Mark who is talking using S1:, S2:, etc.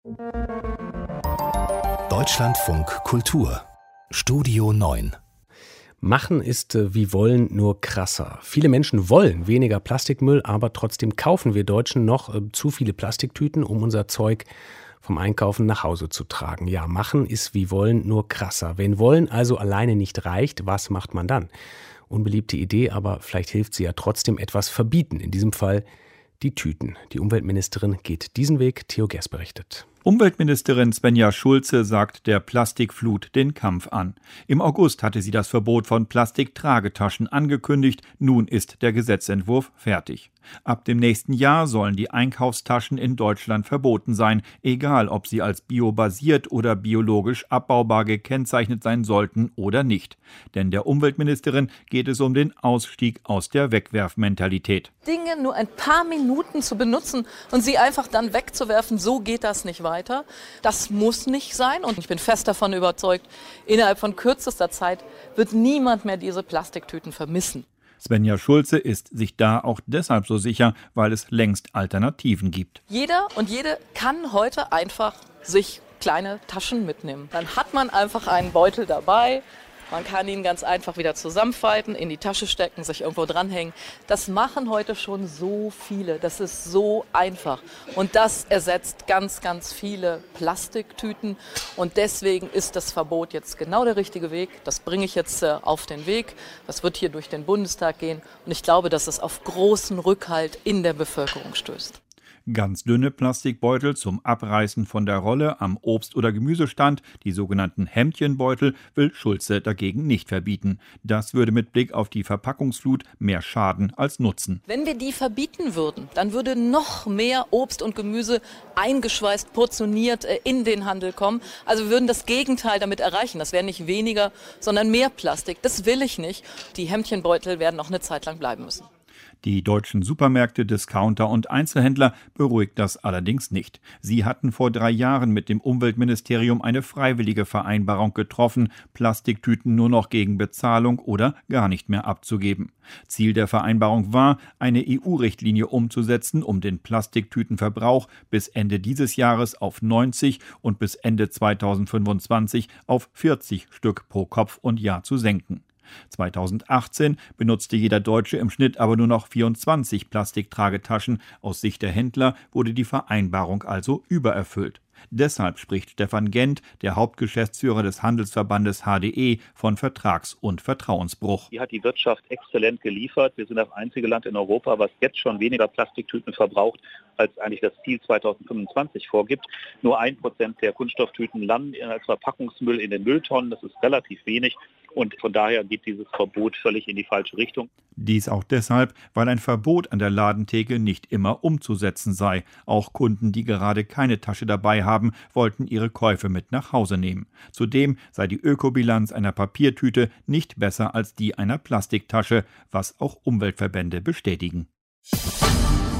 S1: Deutschlandfunk Kultur Studio 9.
S2: Machen ist wie wollen, nur krasser. Viele Menschen wollen weniger Plastikmüll, aber trotzdem kaufen wir Deutschen noch zu viele Plastiktüten, um unser Zeug vom Einkaufen nach Hause zu tragen. Ja, machen ist wie wollen, nur krasser. Wenn wollen also alleine nicht reicht, was macht man dann? Unbeliebte Idee, aber vielleicht hilft sie ja trotzdem, etwas verbieten. In diesem Fall die Tüten. Die Umweltministerin geht diesen Weg. Theo Gers berichtet.
S3: Umweltministerin Svenja Schulze sagt der Plastikflut den Kampf an. Im August hatte sie das Verbot von Plastiktragetaschen angekündigt. Nun ist der Gesetzentwurf fertig. Ab dem nächsten Jahr sollen die Einkaufstaschen in Deutschland verboten sein, egal ob sie als biobasiert oder biologisch abbaubar gekennzeichnet sein sollten oder nicht. Denn der Umweltministerin geht es um den Ausstieg aus der Wegwerfmentalität.
S4: Dinge nur ein paar Minuten zu benutzen und sie einfach dann wegzuwerfen, so geht das nicht weiter. Das muss nicht sein und ich bin fest davon überzeugt, innerhalb von kürzester Zeit wird niemand mehr diese Plastiktüten vermissen.
S3: Svenja Schulze ist sich da auch deshalb so sicher, weil es längst Alternativen gibt.
S4: Jeder und jede kann heute einfach sich kleine Taschen mitnehmen. Dann hat man einfach einen Beutel dabei. Man kann ihn ganz einfach wieder zusammenfalten, in die Tasche stecken, sich irgendwo dranhängen. Das machen heute schon so viele. Das ist so einfach. Und das ersetzt ganz, ganz viele Plastiktüten. Und deswegen ist das Verbot jetzt genau der richtige Weg. Das bringe ich jetzt auf den Weg. Das wird hier durch den Bundestag gehen. Und ich glaube, dass es auf großen Rückhalt in der Bevölkerung stößt.
S3: Ganz dünne Plastikbeutel zum Abreißen von der Rolle am Obst- oder Gemüsestand, die sogenannten Hemdchenbeutel, will Schulze dagegen nicht verbieten. Das würde mit Blick auf die Verpackungsflut mehr schaden als nutzen.
S4: Wenn wir die verbieten würden, dann würde noch mehr Obst und Gemüse eingeschweißt, portioniert in den Handel kommen. Also wir würden das Gegenteil damit erreichen. Das wäre nicht weniger, sondern mehr Plastik. Das will ich nicht. Die Hemdchenbeutel werden noch eine Zeit lang bleiben müssen.
S3: Die deutschen Supermärkte, Discounter und Einzelhändler beruhigt das allerdings nicht. Sie hatten vor 3 Jahren mit dem Umweltministerium eine freiwillige Vereinbarung getroffen, Plastiktüten nur noch gegen Bezahlung oder gar nicht mehr abzugeben. Ziel der Vereinbarung war, eine EU-Richtlinie umzusetzen, um den Plastiktütenverbrauch bis Ende dieses Jahres auf 90 und bis Ende 2025 auf 40 Stück pro Kopf und Jahr zu senken. 2018 benutzte jeder Deutsche im Schnitt aber nur noch 24 Plastiktragetaschen. Aus Sicht der Händler wurde die Vereinbarung also übererfüllt. Deshalb spricht Stefan Gent, der Hauptgeschäftsführer des Handelsverbandes HDE, von Vertrags- und Vertrauensbruch.
S5: Hier hat die Wirtschaft exzellent geliefert. Wir sind das einzige Land in Europa, was jetzt schon weniger Plastiktüten verbraucht, als eigentlich das Ziel 2025 vorgibt. Nur 1% der Kunststofftüten landen als Verpackungsmüll in den Mülltonnen. Das ist relativ wenig. Und von daher geht dieses Verbot völlig in die falsche Richtung.
S3: Dies auch deshalb, weil ein Verbot an der Ladentheke nicht immer umzusetzen sei. Auch Kunden, die gerade keine Tasche dabei haben, wollten ihre Käufe mit nach Hause nehmen. Zudem sei die Ökobilanz einer Papiertüte nicht besser als die einer Plastiktasche, was auch Umweltverbände bestätigen.